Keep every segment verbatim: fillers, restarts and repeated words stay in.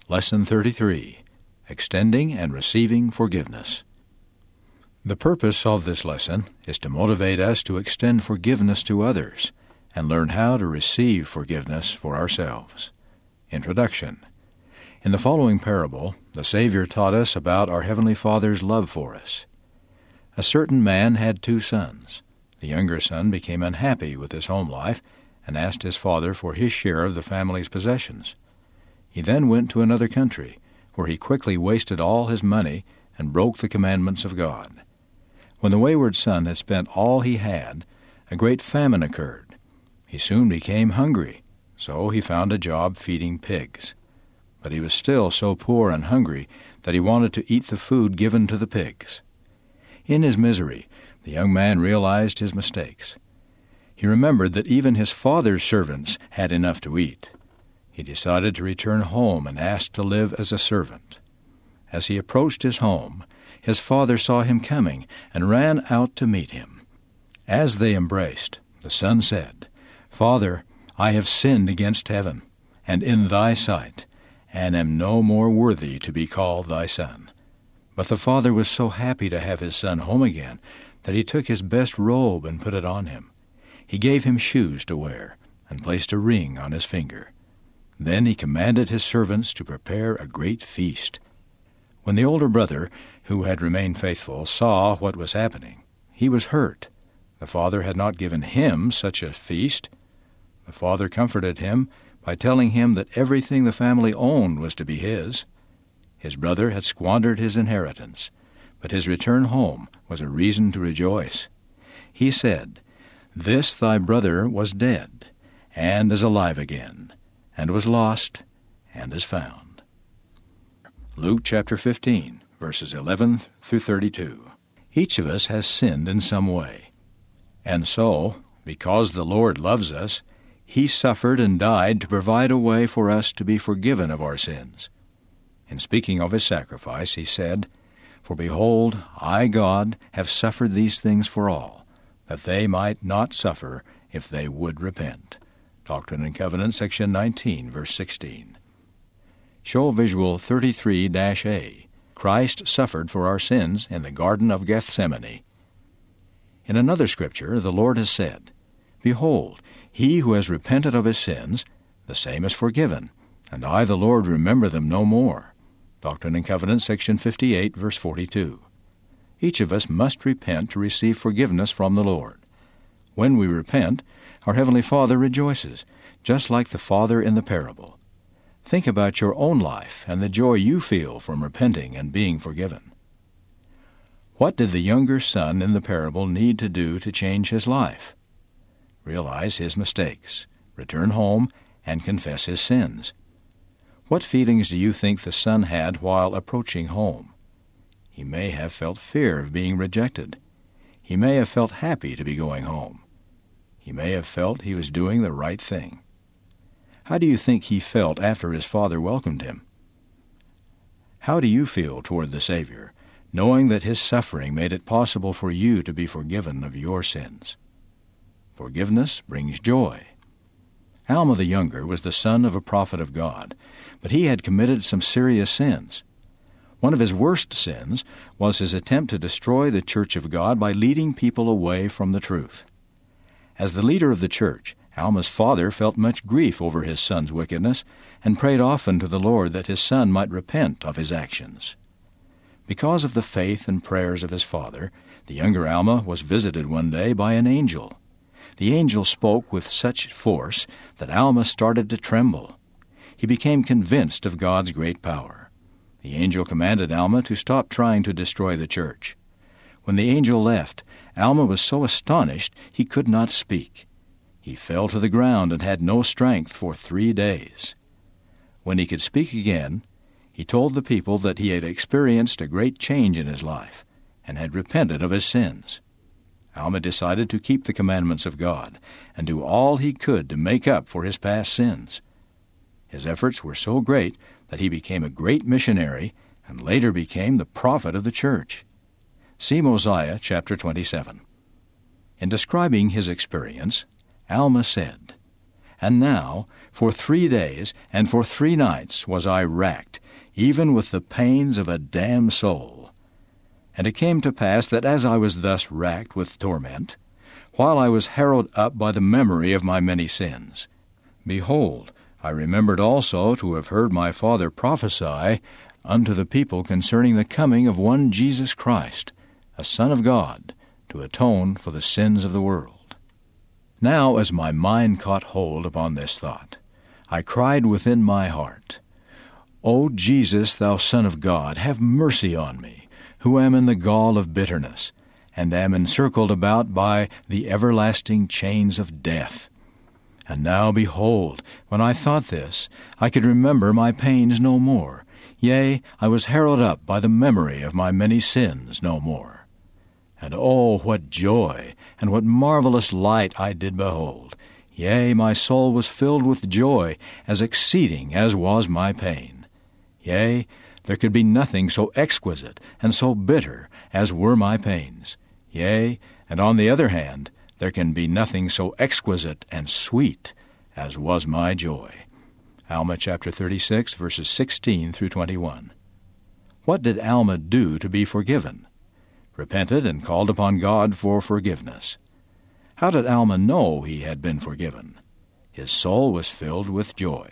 Lesson thirty-three, Extending and Receiving Forgiveness. The purpose of this lesson is to motivate us to extend forgiveness to others and learn how to receive forgiveness for ourselves. Introduction. In the following parable, the Savior taught us about our Heavenly Father's love for us. A certain man had two sons. The younger son became unhappy with his home life and asked his father for his share of the family's possessions. He then went to another country, where he quickly wasted all his money and broke the commandments of God. When the wayward son had spent all he had, a great famine occurred. He soon became hungry, so he found a job feeding pigs. But he was still so poor and hungry that he wanted to eat the food given to the pigs. In his misery, the young man realized his mistakes. He remembered that even his father's servants had enough to eat. He decided to return home and asked to live as a servant. As he approached his home, his father saw him coming and ran out to meet him. As they embraced, the son said, "Father, I have sinned against heaven and in thy sight, and am no more worthy to be called thy son." But the father was so happy to have his son home again that he took his best robe and put it on him. He gave him shoes to wear and placed a ring on his finger. Then he commanded his servants to prepare a great feast. When the older brother, who had remained faithful, saw what was happening, he was hurt. The father had not given him such a feast. The father comforted him by telling him that everything the family owned was to be his. His brother had squandered his inheritance, but his return home was a reason to rejoice. He said, "This thy brother was dead, and is alive again, and was lost, and is found." Luke chapter fifteen, verses eleven through thirty-two. Each of us has sinned in some way. And so, because the Lord loves us, He suffered and died to provide a way for us to be forgiven of our sins. In speaking of His sacrifice, He said, "For behold, I, God, have suffered these things for all, that they might not suffer if they would repent." Doctrine and Covenants, section nineteen, verse sixteen. Show visual thirty-three A. Christ suffered for our sins in the Garden of Gethsemane. In another scripture, the Lord has said, "Behold, he who has repented of his sins, the same is forgiven, and I, the Lord, remember them no more." Doctrine and Covenants, section fifty-eight, verse forty-two. Each of us must repent to receive forgiveness from the Lord. When we repent, our Heavenly Father rejoices, just like the father in the parable. Think about your own life and the joy you feel from repenting and being forgiven. What did the younger son in the parable need to do to change his life? Realize his mistakes, return home, and confess his sins. What feelings do you think the son had while approaching home? He may have felt fear of being rejected. He may have felt happy to be going home. He may have felt he was doing the right thing. How do you think he felt after his father welcomed him? How do you feel toward the Savior, knowing that His suffering made it possible for you to be forgiven of your sins? Forgiveness brings joy. Alma the Younger was the son of a prophet of God, but he had committed some serious sins. One of his worst sins was his attempt to destroy the church of God by leading people away from the truth. As the leader of the church, Alma's father felt much grief over his son's wickedness and prayed often to the Lord that his son might repent of his actions. Because of the faith and prayers of his father, the younger Alma was visited one day by an angel. The angel spoke with such force that Alma started to tremble. He became convinced of God's great power. The angel commanded Alma to stop trying to destroy the church. When the angel left, Alma was so astonished he could not speak. He fell to the ground and had no strength for three days. When he could speak again, he told the people that he had experienced a great change in his life and had repented of his sins. Alma decided to keep the commandments of God and do all he could to make up for his past sins. His efforts were so great that he became a great missionary and later became the prophet of the church. See Mosiah chapter twenty-seven. In describing his experience, Alma said, And now, for three days and for three nights was I racked, even with the pains of a damned soul. And it came to pass that as I was thus racked with torment, while I was harrowed up by the memory of my many sins, behold, I remembered also to have heard my father prophesy unto the people concerning the coming of one Jesus Christ, a Son of God, to atone for the sins of the world. Now as my mind caught hold upon this thought, I cried within my heart, O Jesus, thou Son of God, have mercy on me, who am in the gall of bitterness, and am encircled about by the everlasting chains of death. And now, behold, when I thought this, I could remember my pains no more. Yea, I was harrowed up by the memory of my many sins no more. And oh, what joy, and what marvelous light I did behold! Yea, my soul was filled with joy, as exceeding as was my pain. Yea, there could be nothing so exquisite and so bitter as were my pains. Yea, and on the other hand, there can be nothing so exquisite and sweet as was my joy. Alma chapter thirty-six, verses sixteen through twenty-one. What did Alma do to be forgiven? Repented and called upon God for forgiveness. How did Alma know he had been forgiven? His soul was filled with joy.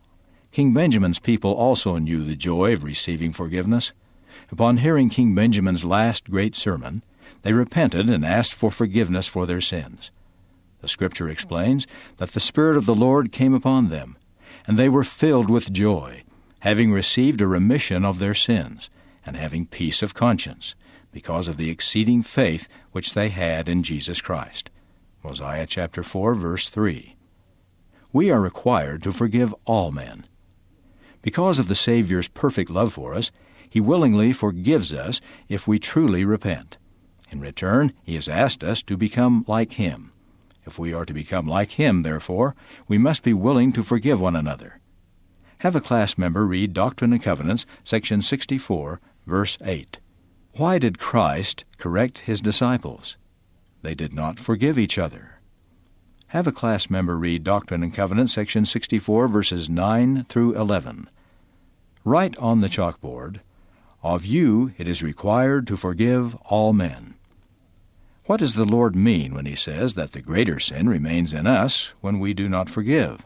King Benjamin's people also knew the joy of receiving forgiveness. Upon hearing King Benjamin's last great sermon, they repented and asked for forgiveness for their sins. The Scripture explains that the Spirit of the Lord came upon them, and they were filled with joy, having received a remission of their sins, and having peace of conscience, because of the exceeding faith which they had in Jesus Christ. Mosiah chapter four, verse three. We are required to forgive all men. Because of the Savior's perfect love for us, He willingly forgives us if we truly repent. In return, He has asked us to become like Him. If we are to become like Him, therefore, we must be willing to forgive one another. Have a class member read Doctrine and Covenants, section sixty-four, verse eight. Why did Christ correct His disciples? They did not forgive each other. Have a class member read Doctrine and Covenants, section sixty-four, verses nine through eleven. Write on the chalkboard, Of you it is required to forgive all men. What does the Lord mean when He says that the greater sin remains in us when we do not forgive?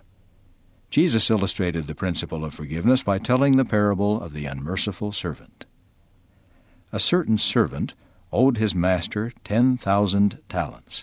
Jesus illustrated the principle of forgiveness by telling the parable of the unmerciful servant. A certain servant owed his master ten thousand talents,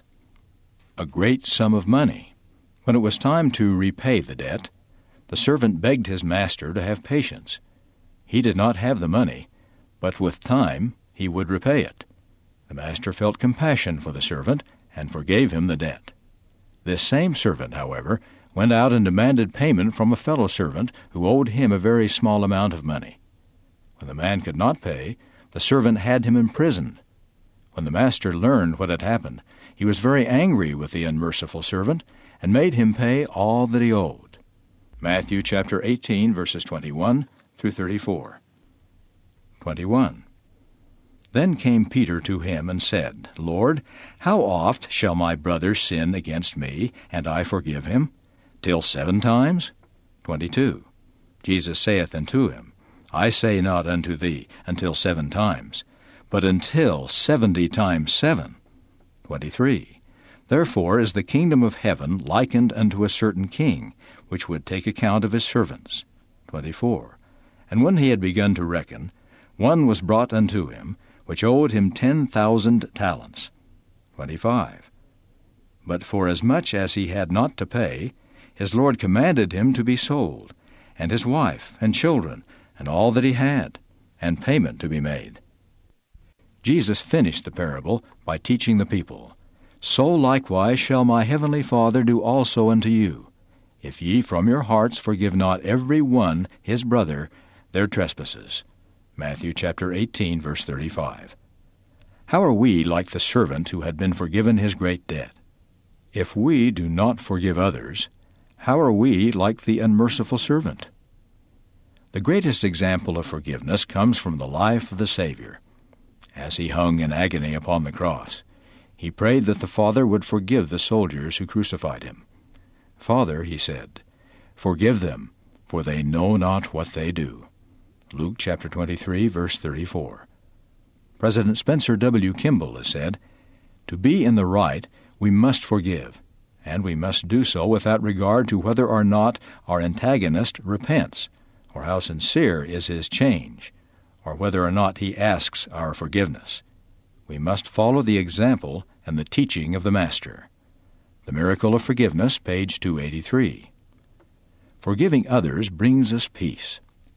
a great sum of money. When it was time to repay the debt, the servant begged his master to have patience. He did not have the money, but with time he would repay it. The master felt compassion for the servant and forgave him the debt. This same servant, however, went out and demanded payment from a fellow servant who owed him a very small amount of money. When the man could not pay, the servant had him imprisoned. When the master learned what had happened, he was very angry with the unmerciful servant and made him pay all that he owed. Matthew chapter eighteen, verses twenty-one through thirty-four. twenty-one. Then came Peter to him and said, Lord, how oft shall my brother sin against me, and I forgive him? Till seven times? twenty-two. Jesus saith unto him, I say not unto thee, until seven times, but until seventy times seven. twenty-three. Therefore is the kingdom of heaven likened unto a certain king, which would take account of his servants. twenty-four. And when he had begun to reckon, one was brought unto him, which owed him ten thousand talents. twenty-five. But forasmuch as he had not to pay, his Lord commanded him to be sold, and his wife, and children, and all that he had, and payment to be made. Jesus finished the parable by teaching the people, So likewise shall my heavenly Father do also unto you, if ye from your hearts forgive not every one his brother their trespasses. Matthew chapter eighteen, verse thirty-five. How are we like the servant who had been forgiven his great debt? If we do not forgive others, how are we like the unmerciful servant? The greatest example of forgiveness comes from the life of the Savior. As he hung in agony upon the cross, he prayed that the Father would forgive the soldiers who crucified him. "Father," he said, "forgive them, for they know not what they do." Luke chapter twenty-three, verse thirty-four. President Spencer W. Kimball has said, "To be in the right, we must forgive, and we must do so without regard to whether or not our antagonist repents, or how sincere is his change, or whether or not he asks our forgiveness. We must follow the example and the teaching of the Master." The Miracle of Forgiveness, page two eighty-three. Forgiving others brings us peace.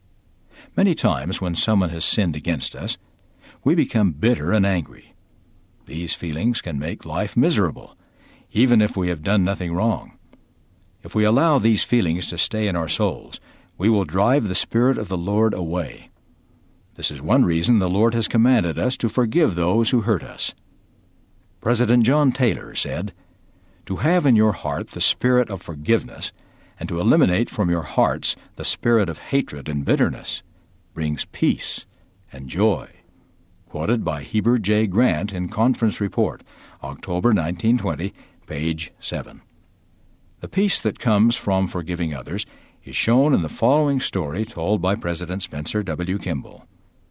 Many times when someone has sinned against us, we become bitter and angry. These feelings can make life miserable, even if we have done nothing wrong. If we allow these feelings to stay in our souls, we will drive the Spirit of the Lord away. This is one reason the Lord has commanded us to forgive those who hurt us. President John Taylor said, "To have in your heart the spirit of forgiveness, and to eliminate from your hearts the spirit of hatred and bitterness, brings peace and joy." Quoted by Heber J. Grant in Conference Report, October nineteen twenty, page seven. The peace that comes from forgiving others is shown in the following story told by President Spencer W. Kimball.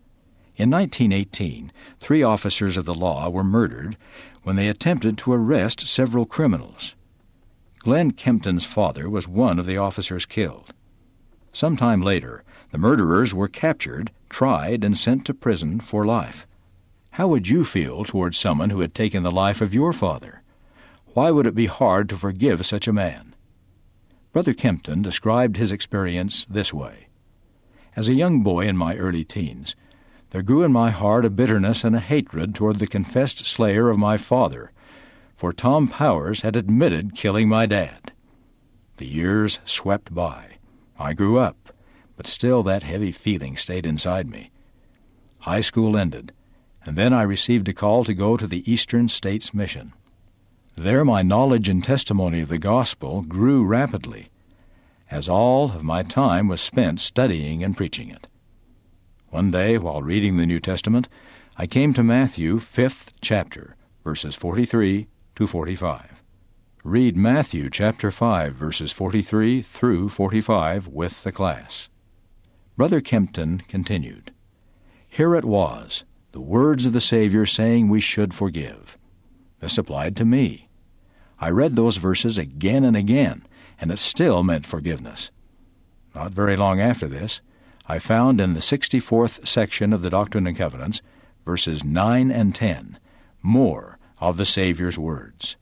In nineteen eighteen, three officers of the law were murdered when they attempted to arrest several criminals. Glenn Kempton's father was one of the officers killed. Some time later, the murderers were captured, tried, and sent to prison for life. How would you feel towards someone who had taken the life of your father? Why would it be hard to forgive such a man? Brother Kempton described his experience this way. "As a young boy in my early teens, there grew in my heart a bitterness and a hatred toward the confessed slayer of my father, for Tom Powers had admitted killing my dad. The years swept by. I grew up, but still that heavy feeling stayed inside me. High school ended, and then I received a call to go to the Eastern States Mission. There my knowledge and testimony of the gospel grew rapidly, as all of my time was spent studying and preaching it. One day, while reading the New Testament, I came to Matthew, fifth chapter, verses forty-three to forty-five. Read Matthew chapter five, verses forty-three through forty-five with the class. Brother Kempton continued, "Here it was, the words of the Savior saying we should forgive. This applied to me. I read those verses again and again, and it still meant forgiveness. Not very long after this, I found in the sixty-fourth section of the Doctrine and Covenants, verses nine and ten, more of the Savior's words.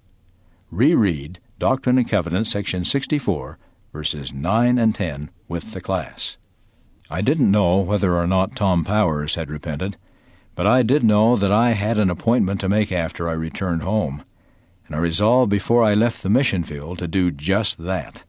Reread Doctrine and Covenants, section sixty-four, verses nine and ten with the class." I didn't know whether or not Tom Powers had repented, but I did know that I had an appointment to make after I returned home, and I resolved before I left the mission field to do just that.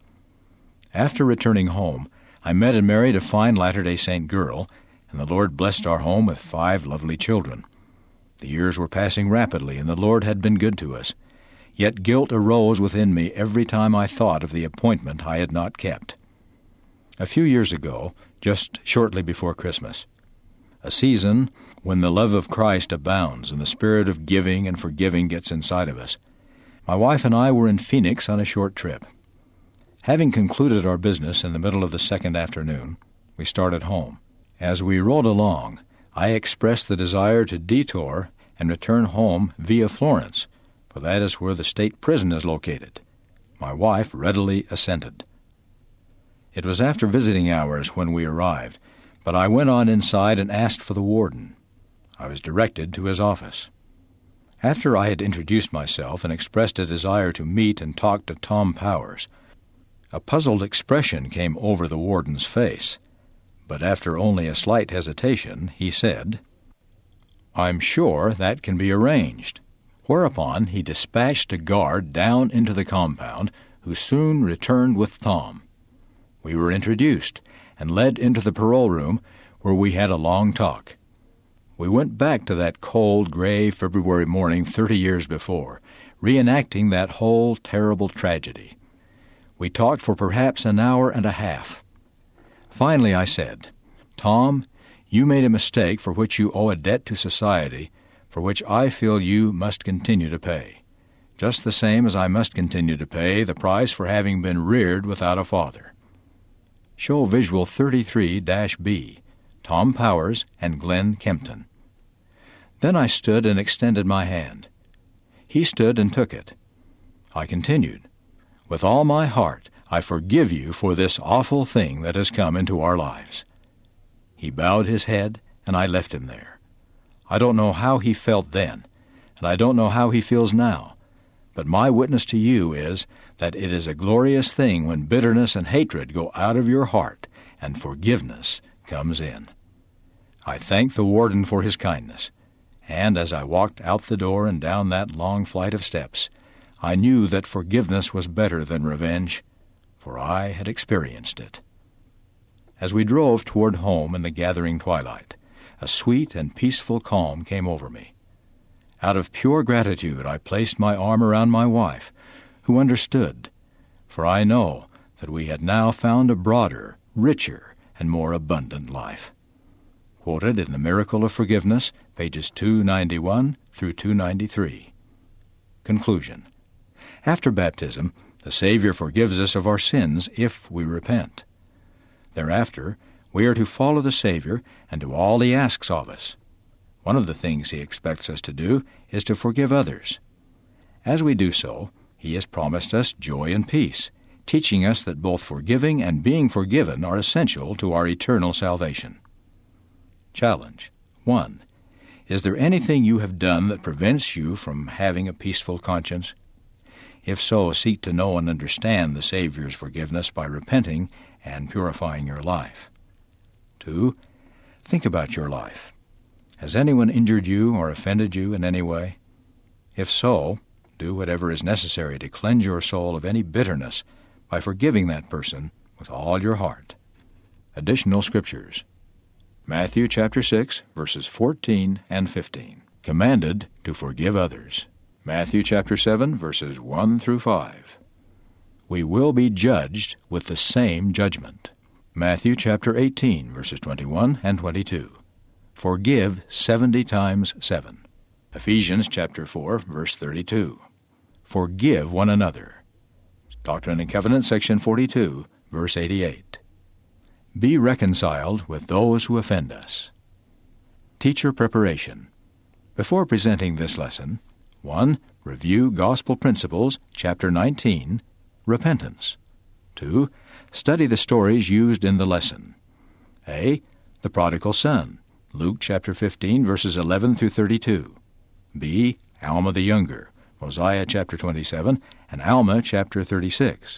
After returning home, I met and married a fine Latter-day Saint girl, and the Lord blessed our home with five lovely children. The years were passing rapidly, and the Lord had been good to us. Yet guilt arose within me every time I thought of the appointment I had not kept. A few years ago, just shortly before Christmas, a season when the love of Christ abounds and the spirit of giving and forgiving gets inside of us, my wife and I were in Phoenix on a short trip. Having concluded our business in the middle of the second afternoon, we started home. As we rode along, I expressed the desire to detour and return home via Florence, for that is where the state prison is located. My wife readily assented. It was after visiting hours when we arrived, but I went on inside and asked for the warden. I was directed to his office. After I had introduced myself and expressed a desire to meet and talk to Tom Powers, a puzzled expression came over the warden's face, but after only a slight hesitation, he said, "I'm sure that can be arranged," whereupon he dispatched a guard down into the compound, who soon returned with Tom. We were introduced and led into the parole room, where we had a long talk. We went back to that cold, gray February morning thirty years before, reenacting that whole terrible tragedy. We talked for perhaps an hour and a half. Finally I said, "Tom, you made a mistake for which you owe a debt to society, for which I feel you must continue to pay. just the same as I must continue to pay the price for having been reared without a father. Show visual thirty-three B, Tom Powers and Glenn Kempton. Then I stood and extended my hand. He stood and took it. I continued, "With all my heart, I forgive you for this awful thing that has come into our lives." He bowed his head, and I left him there. I don't know how he felt then, and I don't know how he feels now, but my witness to you is that it is a glorious thing when bitterness and hatred go out of your heart and forgiveness comes in. I thanked the warden for his kindness, and as I walked out the door and down that long flight of steps, I knew that forgiveness was better than revenge, for I had experienced it. As we drove toward home in the gathering twilight, a sweet and peaceful calm came over me. Out of pure gratitude I placed my arm around my wife, who understood, for I know that we had now found a broader, richer, and more abundant life. Quoted in The Miracle of Forgiveness, pages two ninety-one through two ninety-three. Conclusion. After baptism, the Savior forgives us of our sins if we repent. Thereafter, we are to follow the Savior and do all He asks of us. One of the things He expects us to do is to forgive others. As we do so, He has promised us joy and peace, teaching us that both forgiving and being forgiven are essential to our eternal salvation. Challenge. one. Is there anything you have done that prevents you from having a peaceful conscience? If so, seek to know and understand the Savior's forgiveness by repenting and purifying your life. two. Think about your life. Has anyone injured you or offended you in any way? If so, do whatever is necessary to cleanse your soul of any bitterness by forgiving that person with all your heart. Additional Scriptures. Matthew chapter six, verses fourteen and fifteen. Commanded to forgive others. Matthew chapter seven, verses one through five. We will be judged with the same judgment. Matthew chapter eighteen, verses twenty-one and twenty-two. Forgive seventy times seven. Ephesians chapter four, verse thirty-two. Forgive one another. Doctrine and Covenants, section forty-two, verse eighty-eight. Be reconciled with those who offend us. Teacher preparation. Before presenting this lesson, one. Review Gospel Principles, chapter nineteen, Repentance. two. Study the stories used in the lesson. A. The Prodigal Son, Luke chapter fifteen, verses eleven through thirty-two. B. Alma the Younger, Mosiah chapter twenty-seven, and Alma chapter thirty-six.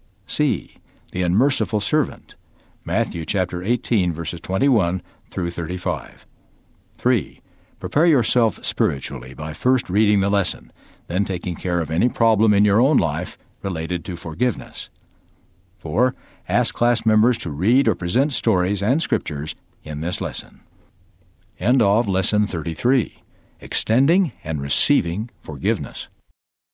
C. The Unmerciful Servant, Matthew chapter eighteen, verses twenty-one through thirty-five. three. Prepare yourself spiritually by first reading the lesson, then taking care of any problem in your own life related to forgiveness. four. Ask class members to read or present stories and scriptures in this lesson. End of Lesson thirty-three. Extending and Receiving Forgiveness.